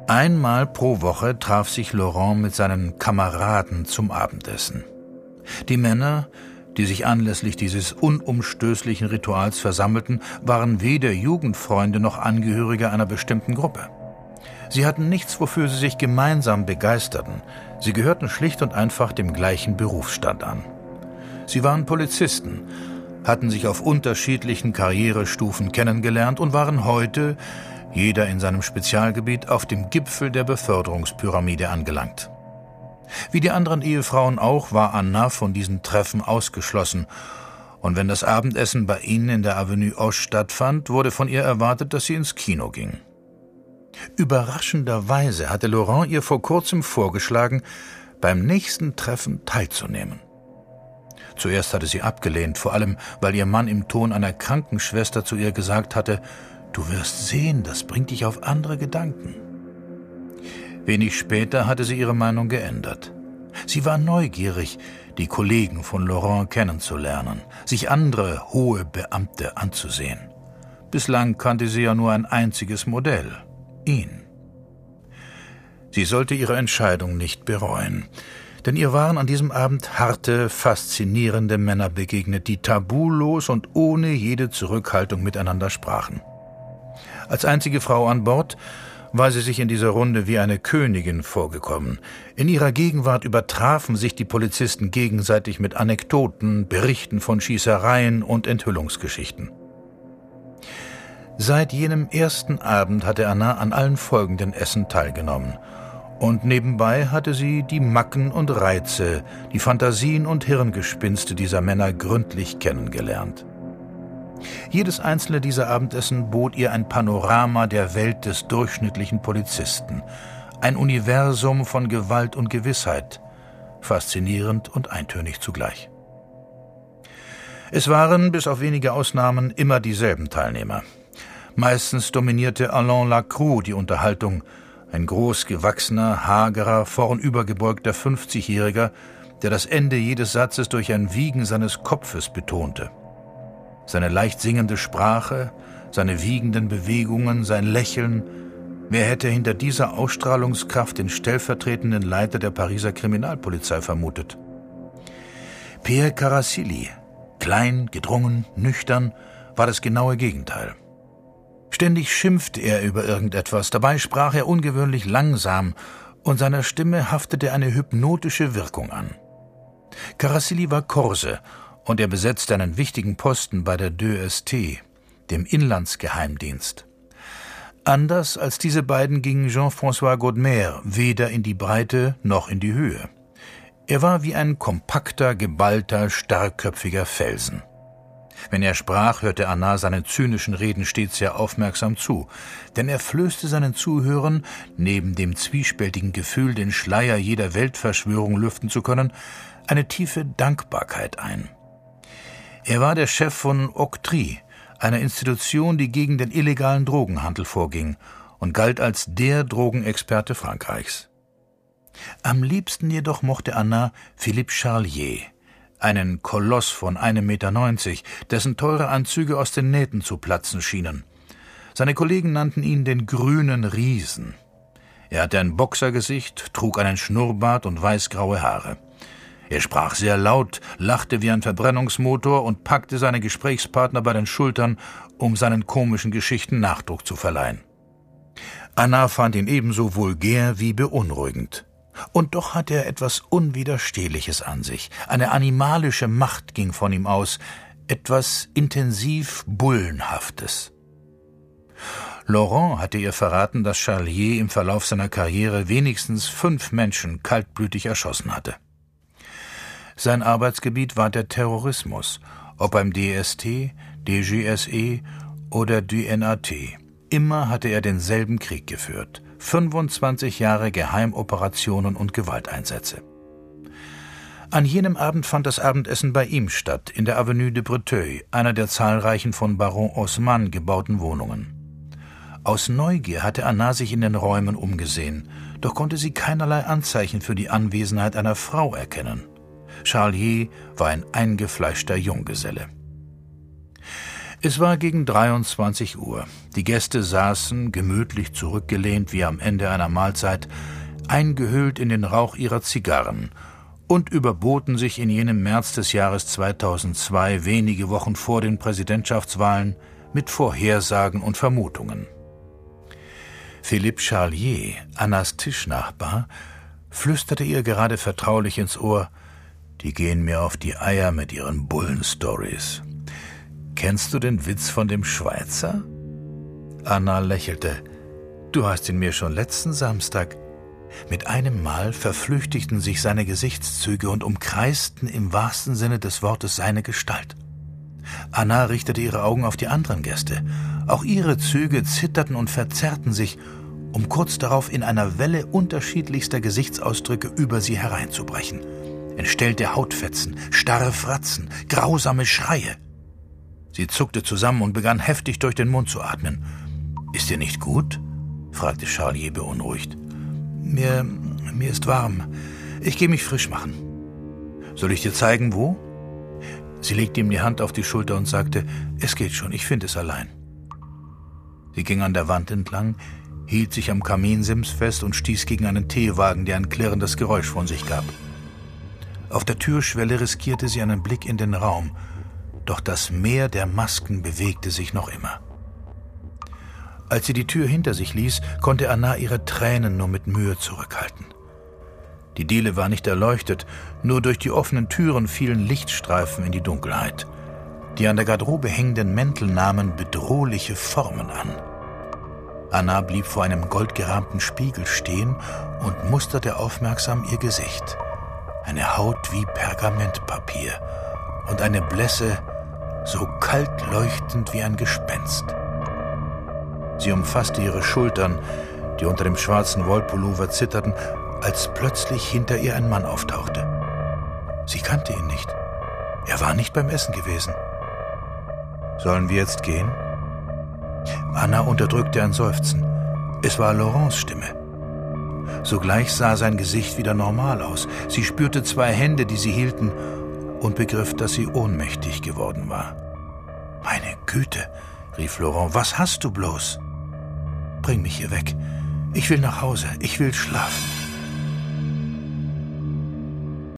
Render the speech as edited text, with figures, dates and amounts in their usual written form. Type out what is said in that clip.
Einmal pro Woche traf sich Laurent mit seinen Kameraden zum Abendessen. Die Männer, die sich anlässlich dieses unumstößlichen Rituals versammelten, waren weder Jugendfreunde noch Angehörige einer bestimmten Gruppe. Sie hatten nichts, wofür sie sich gemeinsam begeisterten. Sie gehörten schlicht und einfach dem gleichen Berufsstand an. Sie waren Polizisten, hatten sich auf unterschiedlichen Karrierestufen kennengelernt und waren heute, jeder in seinem Spezialgebiet, auf dem Gipfel der Beförderungspyramide angelangt. Wie die anderen Ehefrauen auch, war Anna von diesen Treffen ausgeschlossen. Und wenn das Abendessen bei ihnen in der Avenue Hoche stattfand, wurde von ihr erwartet, dass sie ins Kino ging. Überraschenderweise hatte Laurent ihr vor kurzem vorgeschlagen, beim nächsten Treffen teilzunehmen. Zuerst hatte sie abgelehnt, vor allem, weil ihr Mann im Ton einer Krankenschwester zu ihr gesagt hatte: »Du wirst sehen, das bringt dich auf andere Gedanken.« Wenig später hatte sie ihre Meinung geändert. Sie war neugierig, die Kollegen von Laurent kennenzulernen, sich andere hohe Beamte anzusehen. Bislang kannte sie ja nur ein einziges Modell: ihn. Sie sollte ihre Entscheidung nicht bereuen, denn ihr waren an diesem Abend harte, faszinierende Männer begegnet, die tabulos und ohne jede Zurückhaltung miteinander sprachen. Als einzige Frau an Bord war sie sich in dieser Runde wie eine Königin vorgekommen. In ihrer Gegenwart übertrafen sich die Polizisten gegenseitig mit Anekdoten, Berichten von Schießereien und Enthüllungsgeschichten. Seit jenem ersten Abend hatte Anna an allen folgenden Essen teilgenommen. Und nebenbei hatte sie die Macken und Reize, die Fantasien und Hirngespinste dieser Männer gründlich kennengelernt. Jedes einzelne dieser Abendessen bot ihr ein Panorama der Welt des durchschnittlichen Polizisten, ein Universum von Gewalt und Gewissheit, faszinierend und eintönig zugleich. Es waren, bis auf wenige Ausnahmen, immer dieselben Teilnehmer. Meistens dominierte Alain Lacroix die Unterhaltung, ein großgewachsener, hagerer, vornübergebeugter 50-Jähriger, der das Ende jedes Satzes durch ein Wiegen seines Kopfes betonte. Seine leicht singende Sprache, seine wiegenden Bewegungen, sein Lächeln. Wer hätte hinter dieser Ausstrahlungskraft den stellvertretenden Leiter der Pariser Kriminalpolizei vermutet? Pierre Carasili, klein, gedrungen, nüchtern, war das genaue Gegenteil. Ständig schimpfte er über irgendetwas, dabei sprach er ungewöhnlich langsam und seiner Stimme haftete eine hypnotische Wirkung an. Carasili war Korse und er besetzte einen wichtigen Posten bei der DST, dem Inlandsgeheimdienst. Anders als diese beiden ging Jean-François Godmer weder in die Breite noch in die Höhe. Er war wie ein kompakter, geballter, starrköpfiger Felsen. Wenn er sprach, hörte Anna seinen zynischen Reden stets sehr aufmerksam zu, denn er flößte seinen Zuhörern, neben dem zwiespältigen Gefühl, den Schleier jeder Weltverschwörung lüften zu können, eine tiefe Dankbarkeit ein. Er war der Chef von Octree, einer Institution, die gegen den illegalen Drogenhandel vorging und galt als der Drogenexperte Frankreichs. Am liebsten jedoch mochte Anna Philippe Charlier, einen Koloss von 1,90 Meter, dessen teure Anzüge aus den Nähten zu platzen schienen. Seine Kollegen nannten ihn den grünen Riesen. Er hatte ein Boxergesicht, trug einen Schnurrbart und weißgraue Haare. Er sprach sehr laut, lachte wie ein Verbrennungsmotor und packte seine Gesprächspartner bei den Schultern, um seinen komischen Geschichten Nachdruck zu verleihen. Anna fand ihn ebenso vulgär wie beunruhigend. Und doch hatte er etwas Unwiderstehliches an sich. Eine animalische Macht ging von ihm aus, etwas intensiv Bullenhaftes. Laurent hatte ihr verraten, dass Charlier im Verlauf seiner Karriere wenigstens 5 Menschen kaltblütig erschossen hatte. Sein Arbeitsgebiet war der Terrorismus, ob beim DST, DGSE oder DNAT. Immer hatte er denselben Krieg geführt. 25 Jahre Geheimoperationen und Gewalteinsätze. An jenem Abend fand das Abendessen bei ihm statt, in der Avenue de Breteuil, einer der zahlreichen von Baron Haussmann gebauten Wohnungen. Aus Neugier hatte Anna sich in den Räumen umgesehen, doch konnte sie keinerlei Anzeichen für die Anwesenheit einer Frau erkennen. Charlier war ein eingefleischter Junggeselle. Es war gegen 23 Uhr. Die Gäste saßen, gemütlich zurückgelehnt wie am Ende einer Mahlzeit, eingehüllt in den Rauch ihrer Zigarren und überboten sich in jenem März des Jahres 2002, wenige Wochen vor den Präsidentschaftswahlen, mit Vorhersagen und Vermutungen. Philippe Charlier, Annas Tischnachbar, flüsterte ihr gerade vertraulich ins Ohr: »Die gehen mir auf die Eier mit ihren Bullenstories. Kennst du den Witz von dem Schweizer?« Anna lächelte. »Du hast ihn mir schon letzten Samstag.« Mit einem Mal verflüchtigten sich seine Gesichtszüge und umkreisten im wahrsten Sinne des Wortes seine Gestalt. Anna richtete ihre Augen auf die anderen Gäste. Auch ihre Züge zitterten und verzerrten sich, um kurz darauf in einer Welle unterschiedlichster Gesichtsausdrücke über sie hereinzubrechen. Entstellte Hautfetzen, starre Fratzen, grausame Schreie. Sie zuckte zusammen und begann heftig durch den Mund zu atmen. »Ist dir nicht gut?« fragte Charlier beunruhigt. Mir ist warm. Ich gehe mich frisch machen.« »Soll ich dir zeigen, wo?« Sie legte ihm die Hand auf die Schulter und sagte: »Es geht schon, ich finde es allein.« Sie ging an der Wand entlang, hielt sich am Kaminsims fest und stieß gegen einen Teewagen, der ein klirrendes Geräusch von sich gab. Auf der Türschwelle riskierte sie einen Blick in den Raum, doch das Meer der Masken bewegte sich noch immer. Als sie die Tür hinter sich ließ, konnte Anna ihre Tränen nur mit Mühe zurückhalten. Die Diele war nicht erleuchtet, nur durch die offenen Türen fielen Lichtstreifen in die Dunkelheit. Die an der Garderobe hängenden Mäntel nahmen bedrohliche Formen an. Anna blieb vor einem goldgerahmten Spiegel stehen und musterte aufmerksam ihr Gesicht. Eine Haut wie Pergamentpapier und eine Blässe so kalt leuchtend wie ein Gespenst. Sie umfasste ihre Schultern, die unter dem schwarzen Wollpullover zitterten, als plötzlich hinter ihr ein Mann auftauchte. Sie kannte ihn nicht. Er war nicht beim Essen gewesen. »Sollen wir jetzt gehen?« Anna unterdrückte ein Seufzen. Es war Laurents Stimme. Sogleich sah sein Gesicht wieder normal aus. Sie spürte 2 Hände, die sie hielten, und begriff, dass sie ohnmächtig geworden war. »Meine Güte«, rief Laurent, »was hast du bloß?« »Bring mich hier weg. Ich will nach Hause. Ich will schlafen.«